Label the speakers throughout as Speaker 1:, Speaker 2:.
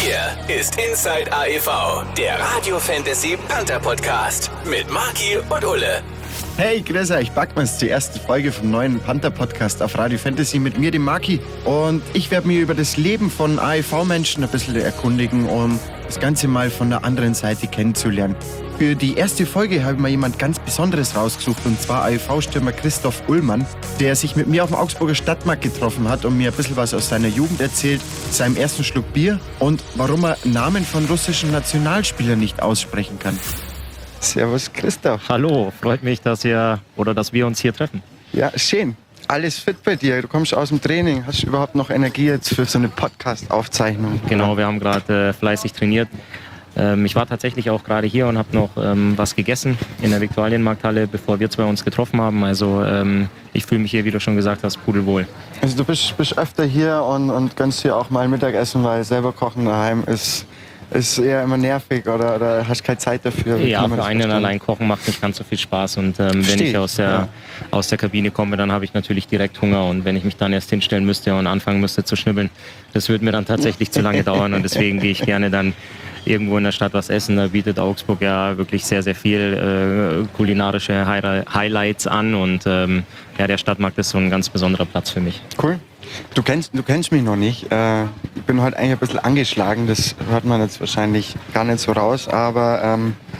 Speaker 1: Hier ist Inside AEV, der Radio Fantasy Panther Podcast mit Marki und Ulle.
Speaker 2: Hey, grüß euch, Backmanns zur ersten Folge vom neuen Panther-Podcast auf Radio Fantasy mit mir, dem Marki. Und ich werde mich über das Leben von AEV-Menschen ein bisschen erkundigen, um das Ganze mal von der anderen Seite kennenzulernen. Für die erste Folge habe ich mal jemand ganz Besonderes rausgesucht, und zwar AEV-Stürmer Christoph Ullmann, der sich mit mir auf dem Augsburger Stadtmarkt getroffen hat und mir ein bisschen was aus seiner Jugend erzählt, seinem ersten Schluck Bier und warum er Namen von russischen Nationalspielern nicht aussprechen kann. Servus Christoph.
Speaker 3: Hallo, freut mich, dass wir uns hier treffen.
Speaker 2: Ja, schön. Alles fit bei dir? Du kommst aus dem Training. Hast du überhaupt noch Energie jetzt für so eine Podcast-Aufzeichnung?
Speaker 3: Genau, wir haben gerade fleißig trainiert. Ich war tatsächlich auch gerade hier und habe noch was gegessen in der Viktualienmarkthalle, bevor wir zwei uns getroffen haben. Also ich fühle mich hier, wie du schon gesagt hast, pudelwohl.
Speaker 2: Also du bist öfter hier und gönnst hier auch mal Mittagessen, weil selber kochen daheim ist eher immer nervig oder hast keine Zeit dafür?
Speaker 3: Ja, für einen allein kochen macht nicht ganz so viel Spaß. Und wenn ich aus der Kabine komme, dann habe ich natürlich direkt Hunger. Und wenn ich mich dann erst hinstellen müsste und anfangen müsste zu schnibbeln, das würde mir dann tatsächlich zu lange dauern. Und deswegen gehe ich gerne dann irgendwo in der Stadt was essen. Da bietet Augsburg ja wirklich sehr, sehr viel kulinarische Highlights an. Und der Stadtmarkt ist so ein ganz besonderer Platz für mich.
Speaker 2: Cool. Du kennst mich noch nicht. Ich bin heute eigentlich ein bisschen angeschlagen. Das hört man jetzt wahrscheinlich gar nicht so raus. Aber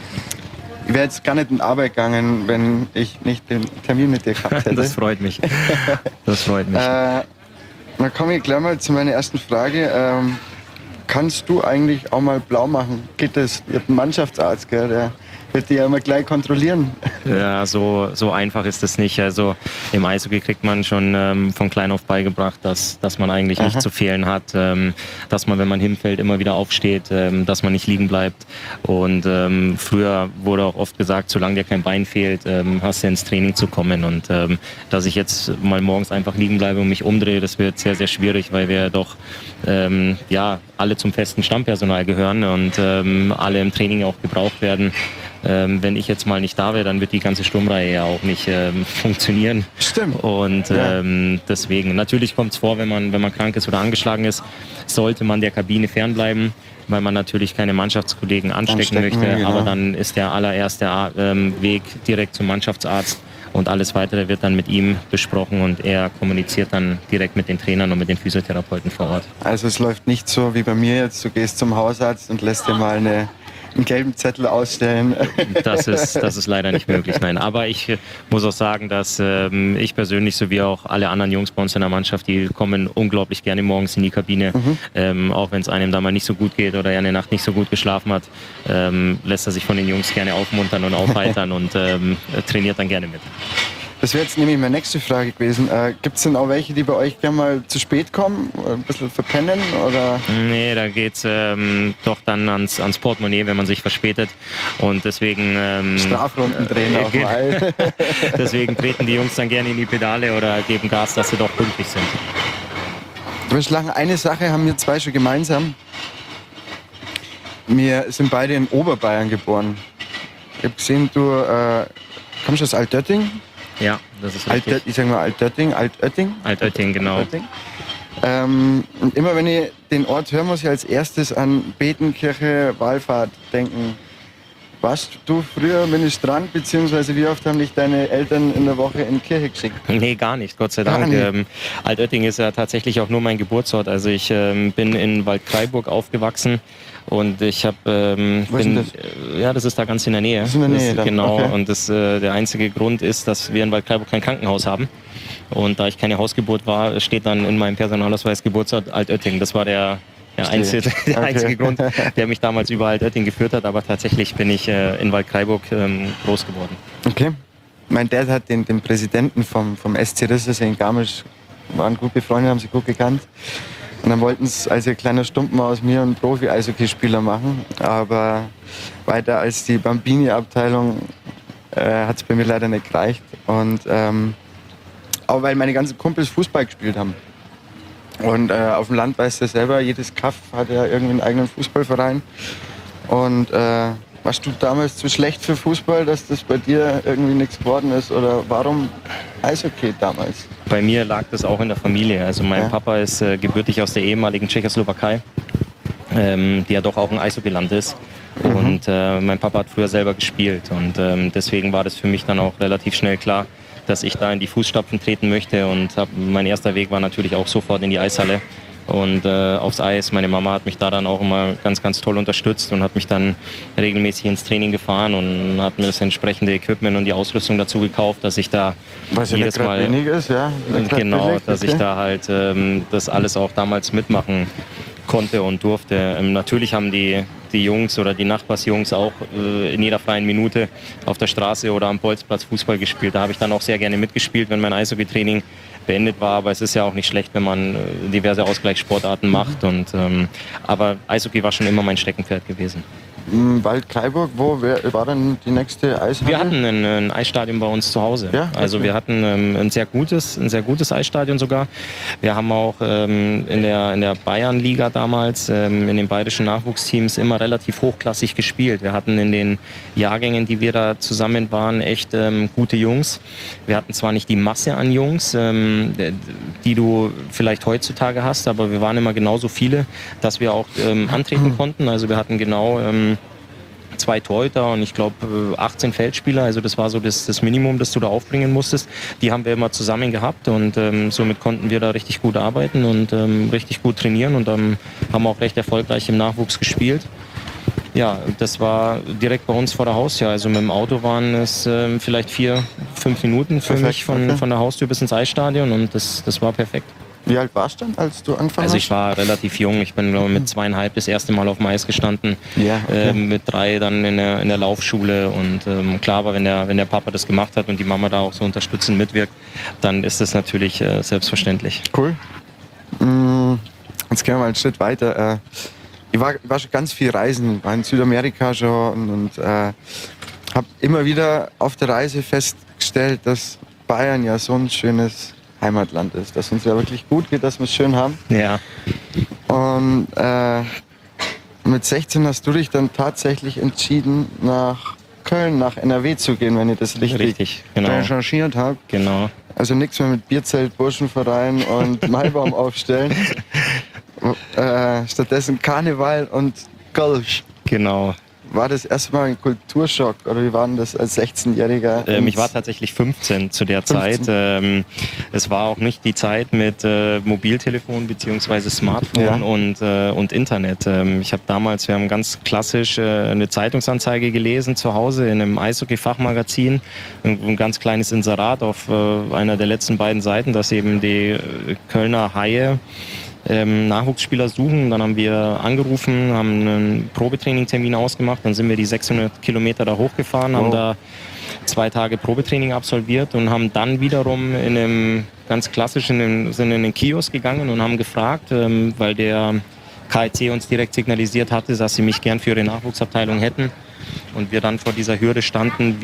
Speaker 2: ich wäre jetzt gar nicht in Arbeit gegangen, wenn ich nicht den Termin mit dir gehabt hätte.
Speaker 3: Das freut mich. Das freut mich.
Speaker 2: Dann komme ich gleich mal zu meiner ersten Frage. Kannst du eigentlich auch mal blau machen? Geht das? Ihr habt einen Mannschaftsarzt, gell? Der wird die ja immer gleich kontrollieren.
Speaker 3: Ja, so einfach ist es nicht. Also im Eishockey kriegt man schon von klein auf beigebracht, dass man eigentlich nicht zu fehlen hat, dass man, wenn man hinfällt, immer wieder aufsteht, dass man nicht liegen bleibt. Und früher wurde auch oft gesagt, solange dir kein Bein fehlt, hast du ins Training zu kommen. Und dass ich jetzt mal morgens einfach liegen bleibe und mich umdrehe, das wird sehr, sehr schwierig, weil wir doch alle zum festen Stammpersonal gehören und alle im Training auch gebraucht werden. Wenn ich jetzt mal nicht da wäre, dann wird die ganze Sturmreihe ja auch nicht funktionieren.
Speaker 2: Stimmt.
Speaker 3: Und deswegen, natürlich kommt es vor, wenn man krank ist oder angeschlagen ist, sollte man der Kabine fernbleiben, weil man natürlich keine Mannschaftskollegen anstecken möchte.
Speaker 2: Genau.
Speaker 3: Aber dann ist der allererste Weg direkt zum Mannschaftsarzt. Und alles Weitere wird dann mit ihm besprochen und er kommuniziert dann direkt mit den Trainern und mit den Physiotherapeuten vor Ort.
Speaker 2: Also es läuft nicht so wie bei mir jetzt, du gehst zum Hausarzt und lässt dir mal einen gelben Zettel ausstellen.
Speaker 3: Das ist leider nicht möglich, nein. Aber ich muss auch sagen, dass ich persönlich sowie auch alle anderen Jungs bei uns in der Mannschaft, die kommen unglaublich gerne morgens in die Kabine. Auch wenn es einem da mal nicht so gut geht oder er eine Nacht nicht so gut geschlafen hat, lässt er sich von den Jungs gerne aufmuntern und aufheitern und trainiert dann gerne mit.
Speaker 2: Das wäre jetzt nämlich meine nächste Frage gewesen. Gibt es denn auch welche, die bei euch gerne mal zu spät kommen? Ein bisschen verpennen? Oder?
Speaker 3: Nee, da geht es doch dann ans Portemonnaie, wenn man sich verspätet. Und deswegen...
Speaker 2: Strafrunden drehen auch mal.
Speaker 3: Deswegen treten die Jungs dann gerne in die Pedale oder geben Gas, dass sie doch pünktlich sind.
Speaker 2: Du wirst lachen, eine Sache haben wir zwei schon gemeinsam. Wir sind beide in Oberbayern geboren. Ich habe gesehen, du kommst aus Altötting?
Speaker 3: Ja, das ist richtig.
Speaker 2: Ich sag mal Altötting.
Speaker 3: Altötting, genau.
Speaker 2: Altötting. Und immer wenn ich den Ort höre, muss ich als erstes an Betenkirche, Wallfahrt denken. Warst du früher Ministrant, beziehungsweise wie oft haben dich deine Eltern in der Woche in die Kirche geschickt?
Speaker 3: Nee, gar nicht, Gott sei Dank. Altötting ist ja tatsächlich auch nur mein Geburtsort. Also ich bin in Waldkraiburg aufgewachsen und ich habe... das ist da ganz in der Nähe.
Speaker 2: Das ist in der Nähe dann.
Speaker 3: Genau,
Speaker 2: okay.
Speaker 3: Und der einzige Grund ist, dass wir in Waldkraiburg kein Krankenhaus haben. Und da ich keine Hausgeburt war, steht dann in meinem Personalausweis Geburtsort Altötting. Das war der einzige Grund, der mich damals über Altötting geführt hat. Aber tatsächlich bin ich in Waldkraiburg groß geworden.
Speaker 2: Okay. Mein Dad hat den Präsidenten vom SC Risselsee in Garmisch, waren gut befreundet, haben sie gut gekannt. Und dann wollten sie als ein kleiner Stumpen aus mir einen Profi-Eishockeyspieler machen. Aber weiter als die Bambini-Abteilung hat es bei mir leider nicht gereicht. Und auch weil meine ganzen Kumpels Fußball gespielt haben. Und auf dem Land weißt du selber, jedes Kaff hat ja irgendwie einen eigenen Fußballverein. Und warst du damals zu schlecht für Fußball, dass das bei dir irgendwie nichts geworden ist? Oder warum Eishockey damals?
Speaker 3: Bei mir lag das auch in der Familie. Also mein Papa ist gebürtig aus der ehemaligen Tschechoslowakei. die ja doch auch ein Eishockeyland ist. Und mein Papa hat früher selber gespielt und deswegen war das für mich dann auch relativ schnell klar, dass ich da in die Fußstapfen treten möchte und mein erster Weg war natürlich auch sofort in die Eishalle und aufs Eis. Meine Mama hat mich da dann auch immer ganz, ganz toll unterstützt und hat mich dann regelmäßig ins Training gefahren und hat mir das entsprechende Equipment und die Ausrüstung dazu gekauft, dass ich da
Speaker 2: was ja
Speaker 3: jedes Mal
Speaker 2: wenig ist, ja?
Speaker 3: genau,
Speaker 2: billig,
Speaker 3: dass ich da halt das alles auch damals mitmachen konnte und durfte. Natürlich haben die Jungs oder die Nachbarsjungs auch in jeder freien Minute auf der Straße oder am Bolzplatz Fußball gespielt. Da habe ich dann auch sehr gerne mitgespielt, wenn mein Eishockeytraining beendet war. Aber es ist ja auch nicht schlecht, wenn man diverse Ausgleichssportarten macht. Aber Eishockey war schon immer mein Steckenpferd gewesen.
Speaker 2: Waldkraiburg, wo war denn die nächste Eishalle?
Speaker 3: Wir hatten ein Eisstadion bei uns zu Hause. Ja? Also okay. Wir hatten ein sehr gutes Eisstadion sogar. Wir haben auch in der Bayernliga damals in den bayerischen Nachwuchsteams immer relativ hochklassig gespielt. Wir hatten in den Jahrgängen, die wir da zusammen waren, echt gute Jungs. Wir hatten zwar nicht die Masse an Jungs, die du vielleicht heutzutage hast, aber wir waren immer genauso viele, dass wir auch antreten konnten. Also wir hatten genau 2 Torhüter und ich glaube 18 Feldspieler, also das war so das Minimum, das du da aufbringen musstest. Die haben wir immer zusammen gehabt und somit konnten wir da richtig gut arbeiten und richtig gut trainieren und haben auch recht erfolgreich im Nachwuchs gespielt. Ja, das war direkt bei uns vor der Haustür, also mit dem Auto waren es vielleicht 4-5 Minuten für mich von der Haustür bis ins Eisstadion und das war perfekt.
Speaker 2: Wie alt warst du dann, als du angefangen hast?
Speaker 3: Also ich war relativ jung. Ich bin glaube ich, mit 2,5 das erste Mal auf dem Eis gestanden. Ja, okay. Mit 3 dann in der Laufschule. Und klar, aber wenn der Papa das gemacht hat und die Mama da auch so unterstützend mitwirkt, dann ist das natürlich selbstverständlich.
Speaker 2: Cool. Jetzt gehen wir mal einen Schritt weiter. Ich war schon ganz viel reisen, war in Südamerika schon und habe immer wieder auf der Reise festgestellt, dass Bayern ja so ein schönes Heimatland ist, dass uns ja wirklich gut geht, dass wir es schön haben.
Speaker 3: Ja.
Speaker 2: Und mit 16 hast du dich dann tatsächlich entschieden, nach Köln, nach NRW zu gehen, wenn ich das richtig
Speaker 3: genau.
Speaker 2: recherchiert habe.
Speaker 3: Genau.
Speaker 2: Also nichts mehr mit Bierzelt, Burschenverein und Maibaum aufstellen. Stattdessen Karneval und Kölsch.
Speaker 3: Genau.
Speaker 2: War das erstmal ein Kulturschock oder wie war denn das als 16-Jähriger?
Speaker 3: Ich war tatsächlich 15 zu der Zeit. Es war auch nicht die Zeit mit Mobiltelefon bzw. Smartphone und Internet. Ich habe damals, wir haben ganz klassisch eine Zeitungsanzeige gelesen zu Hause in einem Eishockey-Fachmagazin. Ein ganz kleines Inserat auf einer der letzten beiden Seiten, dass eben die Kölner Haie Nachwuchsspieler suchen. Dann haben wir angerufen, haben einen Probetraining-Termin ausgemacht. Dann sind wir die 600 Kilometer da hochgefahren, haben da 2 Tage Probetraining absolviert und haben dann wiederum in einem ganz klassischen, sind in den Kiosk gegangen und haben gefragt, weil der KIC uns direkt signalisiert hatte, dass sie mich gern für ihre Nachwuchsabteilung hätten. Und wir dann vor dieser Hürde standen,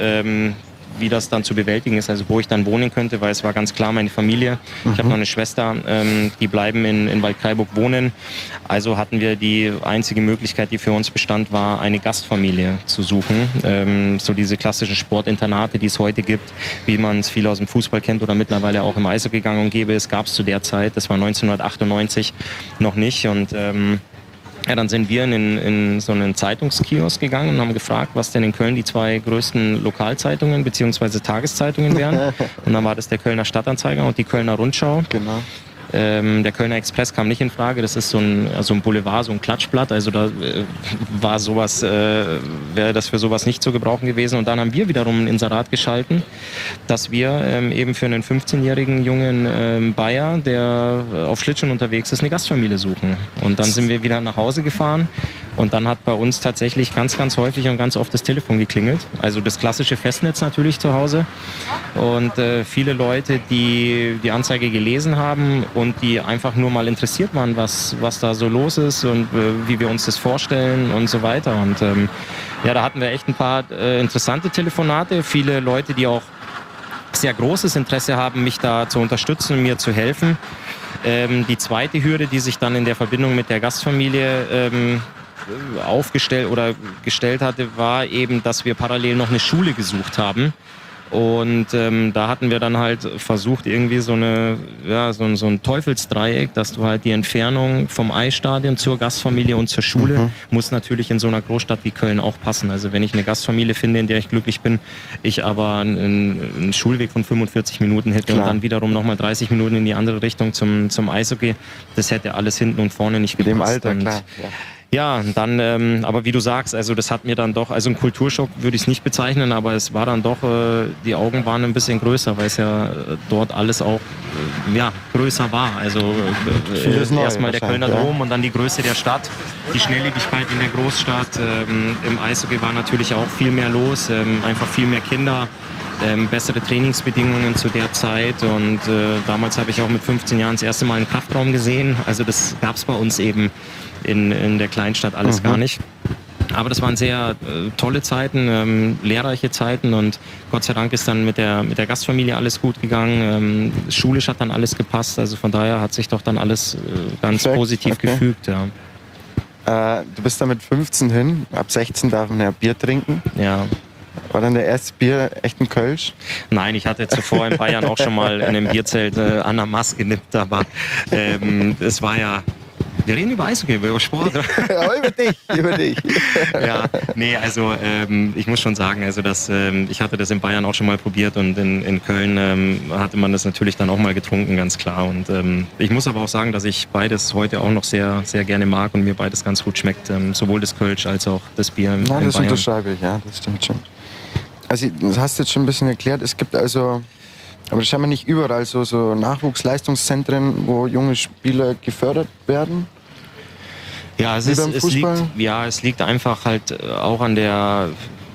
Speaker 3: wie das dann zu bewältigen ist, also wo ich dann wohnen könnte, weil es war ganz klar meine Familie. Ich habe noch eine Schwester, die bleiben in Waldkraiburg wohnen. Also hatten wir die einzige Möglichkeit, die für uns bestand, war eine Gastfamilie zu suchen. So diese klassischen Sportinternate, die es heute gibt, wie man es viel aus dem Fußball kennt oder mittlerweile auch im Eishockey gang und gäbe, es gab es zu der Zeit, das war 1998 noch nicht und ja, dann sind wir in so einen Zeitungskiosk gegangen und haben gefragt, was denn in Köln die 2 größten Lokalzeitungen bzw. Tageszeitungen wären. Und dann war das der Kölner Stadtanzeiger und die Kölner Rundschau. Genau. Der Kölner Express kam nicht in Frage. Das ist so ein Boulevard, so ein Klatschblatt. Also da war sowas, wäre das für sowas nicht zu gebrauchen gewesen. Und dann haben wir wiederum ein Inserat geschalten, dass wir eben für einen 15-jährigen jungen Bayer, der auf Schlittschuhen unterwegs ist, eine Gastfamilie suchen. Und dann sind wir wieder nach Hause gefahren. Und dann hat bei uns tatsächlich ganz, ganz häufig und ganz oft das Telefon geklingelt. Also das klassische Festnetz natürlich zu Hause. Und viele Leute, die die Anzeige gelesen haben und die einfach nur mal interessiert waren, was da so los ist und wie wir uns das vorstellen und so weiter. Und ja, da hatten wir echt ein paar interessante Telefonate. Viele Leute, die auch sehr großes Interesse haben, mich da zu unterstützen und mir zu helfen. Die zweite Hürde, die sich dann in der Verbindung mit der Gastfamilie aufgestellt oder gestellt hatte, war eben, dass wir parallel noch eine Schule gesucht haben. Und da hatten wir dann halt versucht, irgendwie so ein Teufelsdreieck, dass du halt die Entfernung vom Eisstadion zur Gastfamilie und zur Schule muss natürlich in so einer Großstadt wie Köln auch passen. Also wenn ich eine Gastfamilie finde, in der ich glücklich bin, ich aber einen Schulweg von 45 Minuten hätte und dann wiederum nochmal 30 Minuten in die andere Richtung zum Eishockey, das hätte alles hinten und vorne nicht gepasst.
Speaker 2: In dem Alter, klar.
Speaker 3: Ja, dann, aber wie du sagst, also das hat mir dann doch, also ein Kulturschock würde ich es nicht bezeichnen, aber es war dann doch, die Augen waren ein bisschen größer, weil es ja dort alles auch, größer war. Also erstmal der Kölner Dom und dann die Größe der Stadt, die Schnelllebigkeit in der Großstadt. Im Eishockey war natürlich auch viel mehr los, einfach viel mehr Kinder. Bessere Trainingsbedingungen zu der Zeit und damals habe ich auch mit 15 Jahren das erste Mal einen Kraftraum gesehen. Also das gab es bei uns eben in der Kleinstadt alles gar nicht. Aber das waren sehr tolle Zeiten, lehrreiche Zeiten und Gott sei Dank ist dann mit der Gastfamilie alles gut gegangen. Schulisch hat dann alles gepasst, also von daher hat sich doch dann alles ganz positiv gefügt. Ja.
Speaker 2: Du bist da mit 15 hin, ab 16 darf man ja Bier trinken.
Speaker 3: Ja.
Speaker 2: War dann der erste Bier echt ein Kölsch?
Speaker 3: Nein, ich hatte zuvor in Bayern auch schon mal in einem Bierzelt an der Maß genippt, aber es war ja... Wir reden über Eishockey, über Sport.
Speaker 2: Ja, über dich.
Speaker 3: Ja, nee, also ich muss schon sagen, also ich hatte das in Bayern auch schon mal probiert und in Köln hatte man das natürlich dann auch mal getrunken, ganz klar. Und ich muss aber auch sagen, dass ich beides heute auch noch sehr, sehr gerne mag und mir beides ganz gut schmeckt. Sowohl das Kölsch als auch das Bier in Bayern.
Speaker 2: Das unterschreibe ich, ja, das stimmt schon. Also das hast du jetzt schon ein bisschen erklärt, es gibt also... Aber das scheinbar nicht überall so Nachwuchsleistungszentren, wo junge Spieler gefördert werden.
Speaker 3: Ja, es liegt einfach halt auch an der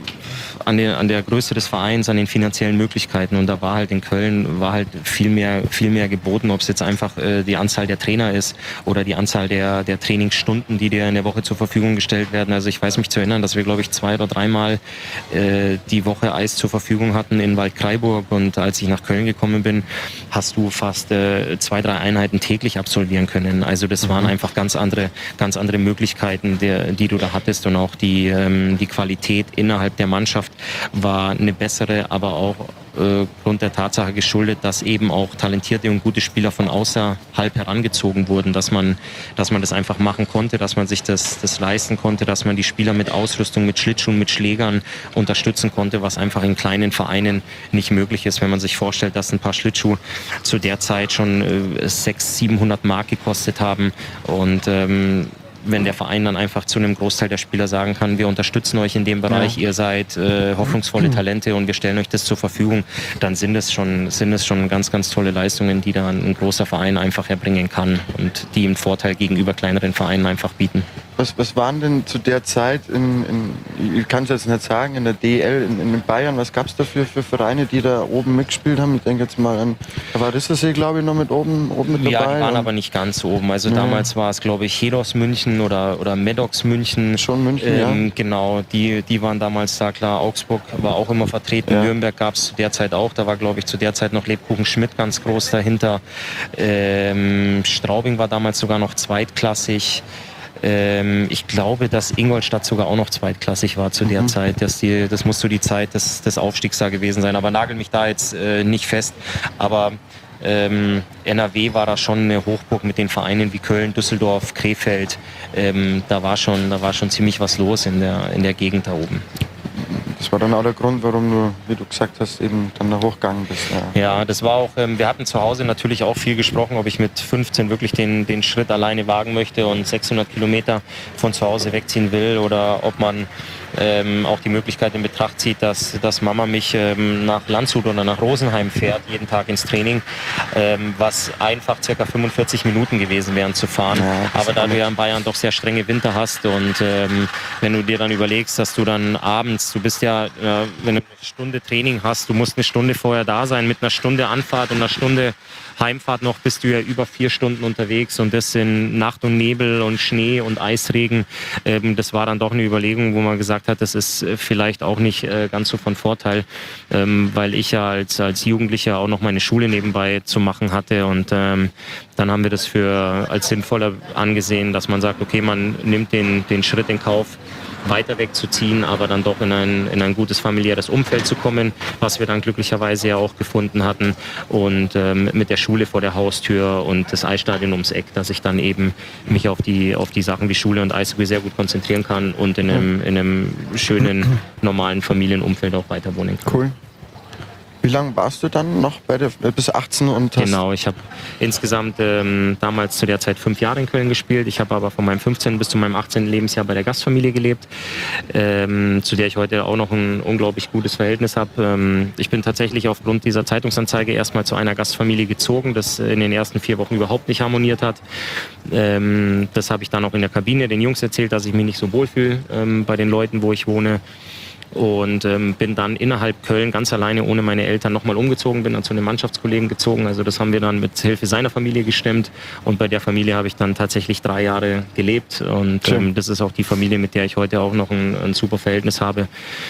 Speaker 3: Größe des Vereins, an den finanziellen Möglichkeiten und da war halt in Köln viel mehr geboten, ob es jetzt einfach die Anzahl der Trainer ist oder die Anzahl der Trainingsstunden, die dir in der Woche zur Verfügung gestellt werden. Also ich weiß mich zu erinnern, dass wir glaube ich 2 oder 3 Mal die Woche Eis zur Verfügung hatten in Waldkraiburg und als ich nach Köln gekommen bin, hast du fast 2, 3 Einheiten täglich absolvieren können. Also das waren einfach ganz andere Möglichkeiten, die du da hattest und auch die Qualität innerhalb der Mannschaft war eine bessere, aber auch Grund der Tatsache geschuldet, dass eben auch talentierte und gute Spieler von außerhalb herangezogen wurden, dass man das einfach machen konnte, dass man sich das leisten konnte, dass man die Spieler mit Ausrüstung, mit Schlittschuhen, mit Schlägern unterstützen konnte, was einfach in kleinen Vereinen nicht möglich ist, wenn man sich vorstellt, dass ein paar Schlittschuhe zu der Zeit schon 600-700 Mark gekostet haben und wenn der Verein dann einfach zu einem Großteil der Spieler sagen kann, wir unterstützen euch in dem Bereich, ihr seid hoffnungsvolle Talente und wir stellen euch das zur Verfügung, dann sind es schon ganz, ganz tolle Leistungen, die dann ein großer Verein einfach erbringen kann und die einen Vorteil gegenüber kleineren Vereinen einfach bieten.
Speaker 2: Was waren denn zu der Zeit, ich kann es jetzt nicht sagen, in der DL in Bayern, was gab es da für Vereine, die da oben mitgespielt haben? Ich denke jetzt mal an, da war Rissersee, glaube ich, noch mit oben mit dabei.
Speaker 3: Ja, die waren aber nicht ganz oben. Also damals war es, glaube ich, Hedos München oder Medox München.
Speaker 2: Schon München, ja.
Speaker 3: Genau, die waren damals da, klar. Augsburg war auch immer vertreten. Ja. Nürnberg gab es zu der Zeit auch. Da war, glaube ich, zu der Zeit noch Lebkuchen Schmidt ganz groß dahinter. Straubing war damals sogar noch zweitklassig. Ich glaube, dass Ingolstadt sogar auch noch zweitklassig war zu der Zeit. Das muss so die Zeit des Aufstiegs da gewesen sein. Aber nagel mich da jetzt nicht fest. Aber NRW war da schon eine Hochburg mit den Vereinen wie Köln, Düsseldorf, Krefeld. Da war schon ziemlich was los in der Gegend da oben.
Speaker 2: Das war dann auch der Grund, warum du, wie du gesagt hast, eben dann da hochgegangen bist.
Speaker 3: Ja, das war auch, wir hatten zu Hause natürlich auch viel gesprochen, ob ich mit 15 wirklich den Schritt alleine wagen möchte und 600 Kilometer von zu Hause wegziehen will oder ob man auch die Möglichkeit in Betracht zieht, dass Mama mich nach Landshut oder nach Rosenheim fährt, jeden Tag ins Training, was einfach ca. 45 Minuten gewesen wären zu fahren. Ja, aber da du ja in Bayern doch sehr strenge Winter hast und wenn du dir dann überlegst, dass du dann abends, du bist ja, wenn du eine Stunde Training hast, du musst eine Stunde vorher da sein, mit einer Stunde Anfahrt und einer Stunde Heimfahrt noch bist du ja über 4 Stunden unterwegs und das in Nacht und Nebel und Schnee und Eisregen. Das war dann doch eine Überlegung, wo man gesagt hat, das ist vielleicht auch nicht ganz so von Vorteil, weil ich ja als Jugendlicher auch noch meine Schule nebenbei zu machen hatte und dann haben wir das als sinnvoller angesehen, dass man sagt, okay, man nimmt den Schritt in Kauf, weiter wegzuziehen, aber dann doch in ein gutes familiäres Umfeld zu kommen, was wir dann glücklicherweise ja auch gefunden hatten. Und mit der Schule vor der Haustür und das Eisstadion ums Eck, dass ich dann eben mich auf die Sachen wie Schule und Eishockey sehr gut konzentrieren kann und in einem schönen, normalen Familienumfeld auch weiter wohnen kann.
Speaker 2: Cool. Wie lange warst du dann noch bis 18?
Speaker 3: Genau, ich habe insgesamt damals zu der Zeit 5 Jahre in Köln gespielt. Ich habe aber von meinem 15. bis zu meinem 18. Lebensjahr bei der Gastfamilie gelebt, zu der ich heute auch noch ein unglaublich gutes Verhältnis habe. Ich bin tatsächlich aufgrund dieser Zeitungsanzeige erstmal zu einer Gastfamilie gezogen, das in den ersten 4 Wochen überhaupt nicht harmoniert hat. Das habe ich dann auch in der Kabine den Jungs erzählt, dass ich mich nicht so wohlfühle bei den Leuten, wo ich wohne. Und bin dann innerhalb Köln ganz alleine ohne meine Eltern nochmal umgezogen, bin dann zu einem Mannschaftskollegen gezogen. Also das haben wir dann mit Hilfe seiner Familie gestemmt und bei der Familie habe ich dann tatsächlich 3 Jahre gelebt und das ist auch die Familie, mit der ich heute auch noch ein super Verhältnis habe.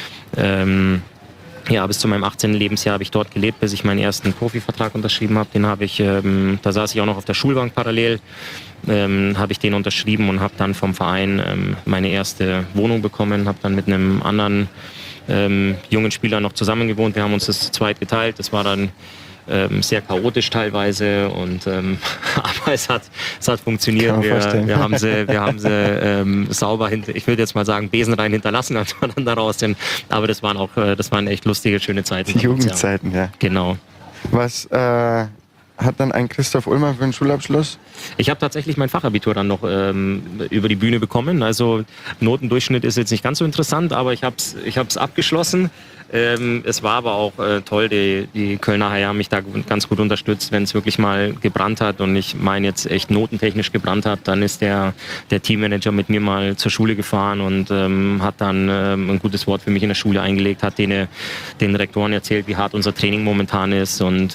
Speaker 3: Bis zu meinem 18. Lebensjahr habe ich dort gelebt, bis ich meinen ersten Profivertrag unterschrieben habe. Den habe ich, da saß ich auch noch auf der Schulbank parallel, habe ich den unterschrieben und habe dann vom Verein meine erste Wohnung bekommen, habe dann mit einem anderen jungen Spieler noch zusammen gewohnt. Wir haben uns das zu zweit geteilt. Das war dann sehr chaotisch teilweise aber es hat funktioniert. Wir haben sie sauber ich würde jetzt mal sagen besenrein hinterlassen, als wir dann da raus sind. Aber das waren echt lustige, schöne Zeiten.
Speaker 2: Die Jugendzeiten, ja.
Speaker 3: Genau.
Speaker 2: Was hat dann ein Christoph Ullmann für einen Schulabschluss?
Speaker 3: Ich habe tatsächlich mein Fachabitur dann noch über die Bühne bekommen. Also Notendurchschnitt ist jetzt nicht ganz so interessant, aber ich hab's abgeschlossen. Es war aber auch toll, die Kölner Haie haben mich da ganz gut unterstützt, wenn es wirklich mal gebrannt hat und ich meine jetzt echt notentechnisch gebrannt hat, dann ist der Teammanager mit mir mal zur Schule gefahren und hat dann ein gutes Wort für mich in der Schule eingelegt, hat den Rektoren erzählt, wie hart unser Training momentan ist und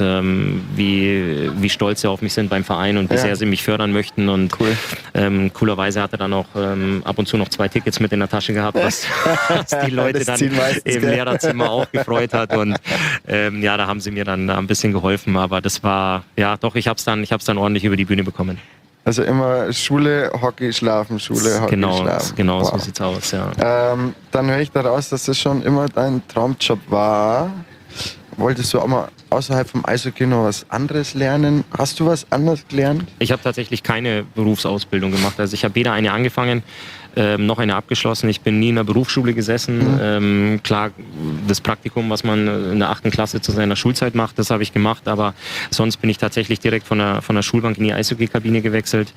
Speaker 3: wie stolz sie auf mich sind beim Verein und wie sehr sie mich fördern möchten und coolerweise hat er dann auch ab und zu noch 2 Tickets mit in der Tasche gehabt, was die Leute dann im Lehrerzimmer auch gefreut hat und da haben sie mir dann ein bisschen geholfen, aber das war, ich hab's dann ordentlich über die Bühne bekommen.
Speaker 2: Also immer Schule, Hockey, Schlafen, Schule, Hockey, Schlafen.
Speaker 3: Genau, wow. So sieht's aus, ja.
Speaker 2: Dann höre ich daraus, dass das schon immer dein Traumjob war. Wolltest du auch mal außerhalb vom Eishockey noch was anderes lernen? Hast du was anderes gelernt?
Speaker 3: Ich habe tatsächlich keine Berufsausbildung gemacht. Also ich habe weder eine angefangen, noch eine abgeschlossen. Ich bin nie in einer Berufsschule gesessen. Klar, das Praktikum, was man in der 8. Klasse zu seiner Schulzeit macht, das habe ich gemacht. Aber sonst bin ich tatsächlich direkt von der Schulbank in die Eishockey-Kabine gewechselt.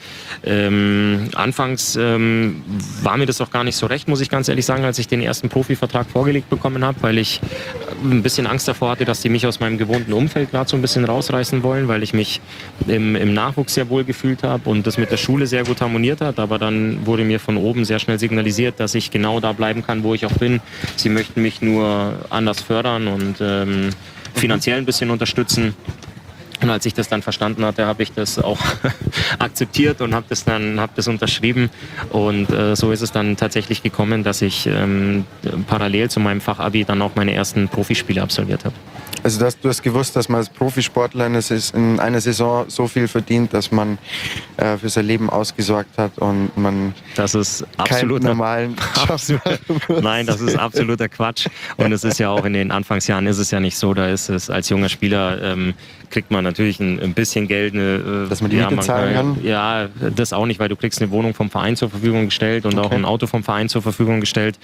Speaker 3: Anfangs war mir das auch gar nicht so recht, muss ich ganz ehrlich sagen, als ich den ersten Profivertrag vorgelegt bekommen habe, weil ich ein bisschen Angst davor hatte, dass die mich aus meinem gewohnten Umfeld gerade so ein bisschen rausreißen wollen, weil ich mich im Nachwuchs sehr wohl gefühlt habe und das mit der Schule sehr gut harmoniert hat. Aber dann wurde mir von oben sehr schnell signalisiert, dass ich genau da bleiben kann, wo ich auch bin. Sie möchten mich nur anders fördern und finanziell ein bisschen unterstützen. Und als ich das dann verstanden hatte, habe ich das auch akzeptiert und habe das unterschrieben. Und so ist es dann tatsächlich gekommen, dass ich parallel zu meinem Fachabi dann auch meine ersten Profispiele absolviert habe.
Speaker 2: Also du hast gewusst, dass man als Profisportler in einer Saison so viel verdient, dass man für sein Leben ausgesorgt hat und man
Speaker 3: das ist keinen normalen Job. Nein, das ist absoluter Quatsch. Und es ist ja auch in den Anfangsjahren ist es ja nicht so, da ist es als junger Spieler kriegt man natürlich ein bisschen Geld.
Speaker 2: Dass man die Miete zahlen kann?
Speaker 3: Ja, das auch nicht, weil du kriegst eine Wohnung vom Verein zur Verfügung gestellt und auch ein Auto vom Verein zur Verfügung gestellt.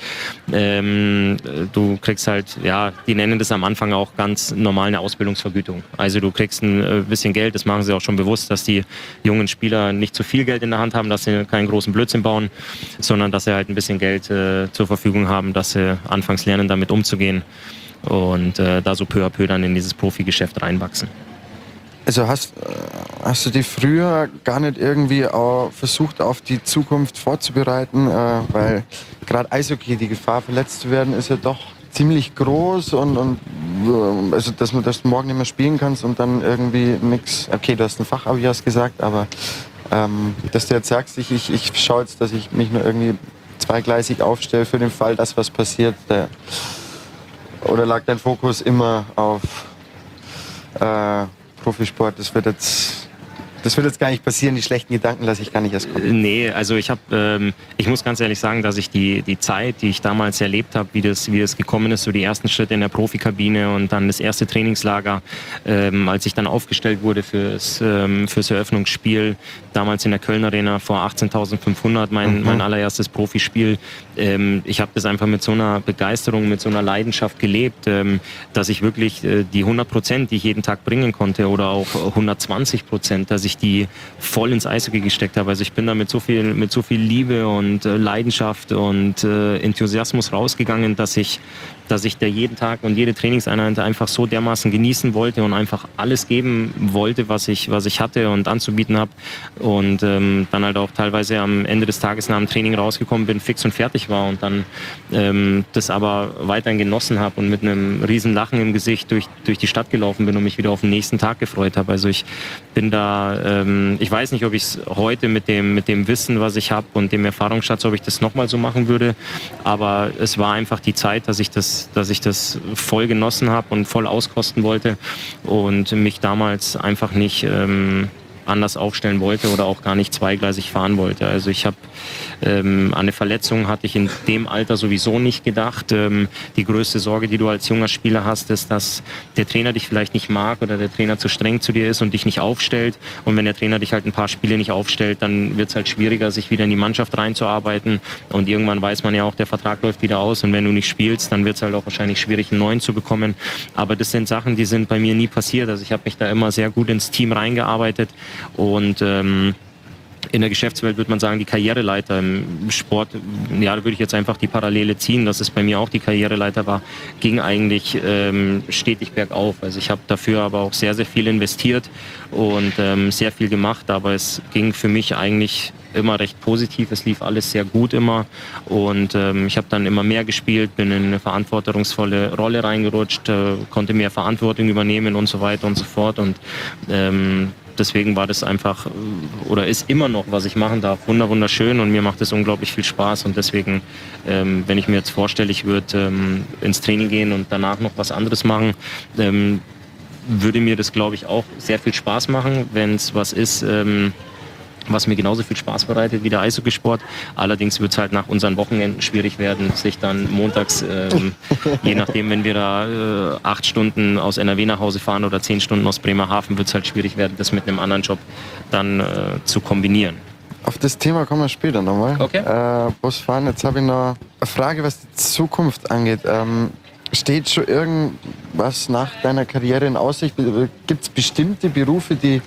Speaker 3: Du kriegst halt, die nennen das am Anfang auch ganz normal eine Ausbildungsvergütung. Also du kriegst ein bisschen Geld, das machen sie auch schon bewusst, dass die jungen Spieler nicht zu viel Geld in der Hand haben, dass sie keinen großen Blödsinn bauen, sondern dass sie halt ein bisschen Geld zur Verfügung haben, dass sie anfangs lernen, damit umzugehen und da so peu à peu dann in dieses Profigeschäft reinwachsen.
Speaker 2: Also hast du dich früher gar nicht irgendwie auch versucht, auf die Zukunft vorzubereiten? Weil gerade Eishockey, die Gefahr verletzt zu werden, ist ja doch ziemlich groß und also dass du morgen nicht mehr spielen kannst und dann irgendwie nichts. Okay, du hast ein Fachabi, hast gesagt, aber dass du jetzt sagst, ich schaue jetzt, dass ich mich nur irgendwie zweigleisig aufstelle für den Fall, dass was passiert. Oder lag dein Fokus immer auf Profisport? Das wird jetzt das wird jetzt gar nicht passieren, die schlechten Gedanken lasse ich gar nicht erst kommen.
Speaker 3: Nee, also ich muss ganz ehrlich sagen, dass ich die Zeit, die ich damals erlebt habe, wie das gekommen ist, so die ersten Schritte in der Profikabine und dann das erste Trainingslager, als ich dann aufgestellt wurde fürs Eröffnungsspiel, damals in der Köln Arena vor 18.500, mein allererstes Profispiel. Ich habe das einfach mit so einer Begeisterung, mit so einer Leidenschaft gelebt, dass ich wirklich die 100%, die ich jeden Tag bringen konnte oder auch 120%, dass ich die voll ins Eishockey gesteckt habe. Also ich bin da mit so viel Liebe und Leidenschaft und Enthusiasmus rausgegangen, dass ich da jeden Tag und jede Trainingseinheit einfach so dermaßen genießen wollte und einfach alles geben wollte, was ich hatte und anzubieten habe. Und dann halt auch teilweise am Ende des Tages nach dem Training rausgekommen bin, fix und fertig war und dann das aber weiterhin genossen habe und mit einem riesen Lachen im Gesicht durch die Stadt gelaufen bin und mich wieder auf den nächsten Tag gefreut habe. Also ich bin da, ich weiß nicht, ob ich es heute mit dem Wissen, was ich habe und dem Erfahrungsschatz, ob ich das nochmal so machen würde, aber es war einfach die Zeit, dass ich das voll genossen habe und voll auskosten wollte und mich damals einfach nicht anders aufstellen wollte oder auch gar nicht zweigleisig fahren wollte. Also ich habe an eine Verletzung hatte ich in dem Alter sowieso nicht gedacht. Die größte Sorge, die du als junger Spieler hast, ist, dass der Trainer dich vielleicht nicht mag oder der Trainer zu streng zu dir ist und dich nicht aufstellt. Und wenn der Trainer dich halt ein paar Spiele nicht aufstellt, dann wird es halt schwieriger, sich wieder in die Mannschaft reinzuarbeiten. Und irgendwann weiß man ja auch, der Vertrag läuft wieder aus und wenn du nicht spielst, dann wird es halt auch wahrscheinlich schwierig, einen neuen zu bekommen. Aber das sind Sachen, die sind bei mir nie passiert. Also ich habe mich da immer sehr gut ins Team reingearbeitet. Und in der Geschäftswelt würde man sagen, die Karriereleiter im Sport, ja, da würde ich jetzt einfach die Parallele ziehen, dass es bei mir auch die Karriereleiter war, ging eigentlich stetig bergauf. Also ich habe dafür aber auch sehr, sehr viel investiert und sehr viel gemacht, aber es ging für mich eigentlich immer recht positiv, es lief alles sehr gut immer und ich habe dann immer mehr gespielt, bin in eine verantwortungsvolle Rolle reingerutscht, konnte mehr Verantwortung übernehmen und so weiter und so fort und deswegen war das einfach oder ist immer noch, was ich machen darf, wunderschön und mir macht es unglaublich viel Spaß und deswegen, wenn ich mir jetzt vorstelle, ich würde ins Training gehen und danach noch was anderes machen, würde mir das, glaube ich, auch sehr viel Spaß machen, wenn es was ist, was mir genauso viel Spaß bereitet wie der Eishockeysport. Allerdings wird es halt nach unseren Wochenenden schwierig werden, sich dann montags, je nachdem, wenn wir da 8 Stunden aus NRW nach Hause fahren oder 10 Stunden aus Bremerhaven, wird es halt schwierig werden, das mit einem anderen Job dann zu kombinieren.
Speaker 2: Auf das Thema kommen wir später nochmal.
Speaker 3: Okay.
Speaker 2: Busfahren, jetzt habe ich noch eine Frage, was die Zukunft angeht. Steht schon irgendwas nach deiner Karriere in Aussicht? Gibt es bestimmte Berufe, die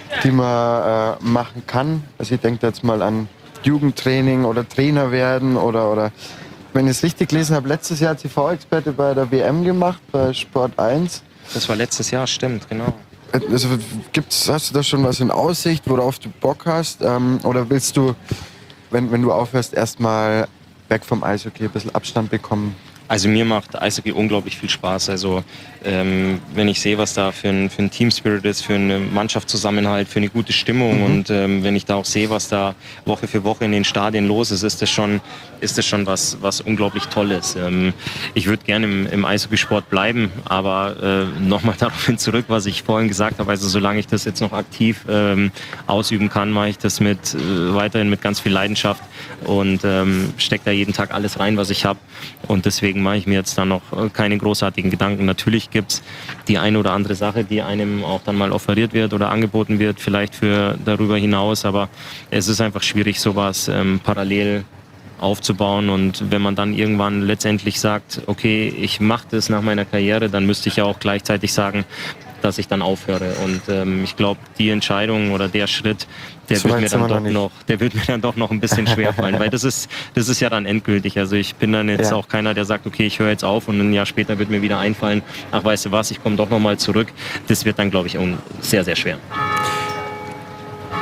Speaker 2: man machen kann? Also ich denke jetzt mal an Jugendtraining oder Trainer werden oder wenn ich es richtig gelesen habe, letztes Jahr TV-Experte bei der WM gemacht, bei Sport 1.
Speaker 3: Das war letztes Jahr, stimmt, genau.
Speaker 2: Also hast du da schon was in Aussicht, worauf du Bock hast? Oder willst du, wenn du aufhörst, erstmal weg vom Eishockey ein bisschen Abstand bekommen?
Speaker 3: Also mir macht Eishockey unglaublich viel Spaß. Also wenn ich sehe, was da für ein Team-Spirit ist, für einen Mannschaftszusammenhalt, für eine gute Stimmung und wenn ich da auch sehe, was da Woche für Woche in den Stadien los ist, ist das schon was unglaublich Tolles. Ich würde gerne im Eishockeysport bleiben, aber nochmal daraufhin zurück, was ich vorhin gesagt habe, also solange ich das jetzt noch aktiv ausüben kann, mache ich das weiterhin mit ganz viel Leidenschaft und stecke da jeden Tag alles rein, was ich habe und deswegen mache ich mir jetzt da noch keine großartigen Gedanken. Natürlich gibt es die eine oder andere Sache, die einem auch dann mal offeriert wird oder angeboten wird, vielleicht für darüber hinaus, aber es ist einfach schwierig, sowas parallel aufzubauen und wenn man dann irgendwann letztendlich sagt, okay, ich mache das nach meiner Karriere, dann müsste ich ja auch gleichzeitig sagen, dass ich dann aufhöre und ich glaube, die Entscheidung oder der Schritt, der wird mir dann doch noch ein bisschen schwerfallen, weil das ist ja dann endgültig. Also ich bin dann jetzt auch keiner, der sagt, okay, ich höre jetzt auf und ein Jahr später wird mir wieder einfallen, ach, weißt du was, ich komme doch noch mal zurück. Das wird dann, glaube ich, sehr, sehr schwer.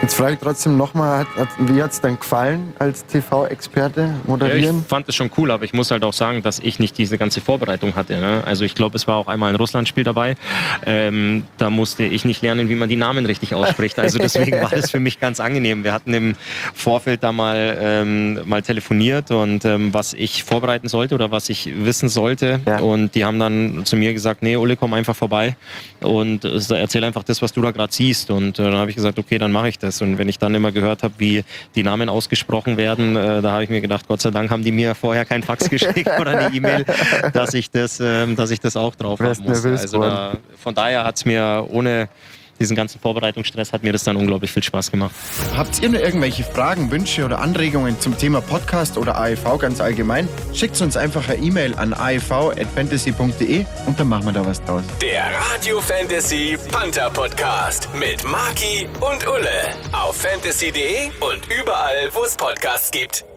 Speaker 2: Jetzt frage ich trotzdem nochmal, wie hat es dann gefallen als TV-Experte moderieren?
Speaker 3: Ja, ich fand es schon cool, aber ich muss halt auch sagen, dass ich nicht diese ganze Vorbereitung hatte. Ne? Also ich glaube, es war auch einmal ein Russland-Spiel dabei. Da musste ich nicht lernen, wie man die Namen richtig ausspricht. Also deswegen war das für mich ganz angenehm. Wir hatten im Vorfeld da mal telefoniert und was ich vorbereiten sollte oder was ich wissen sollte. Ja. Und die haben dann zu mir gesagt, nee, Ulle, komm einfach vorbei und erzähl einfach das, was du da gerade siehst. Und dann habe ich gesagt, okay, dann mache ich das. Und wenn ich dann immer gehört habe, wie die Namen ausgesprochen werden, da habe ich mir gedacht, Gott sei Dank haben die mir vorher keinen Fax geschickt oder eine E-Mail, dass ich das auch drauf haben muss. Also von daher hat es mir ohne diesen ganzen Vorbereitungsstress hat mir das dann unglaublich viel Spaß gemacht.
Speaker 4: Habt ihr noch irgendwelche Fragen, Wünsche oder Anregungen zum Thema Podcast oder AEV ganz allgemein? Schickt uns einfach eine E-Mail an aev@fantasy.de und dann machen wir da was draus.
Speaker 1: Der Radio Fantasy Panther Podcast mit Marki und Ulle auf fantasy.de und überall, wo es Podcasts gibt.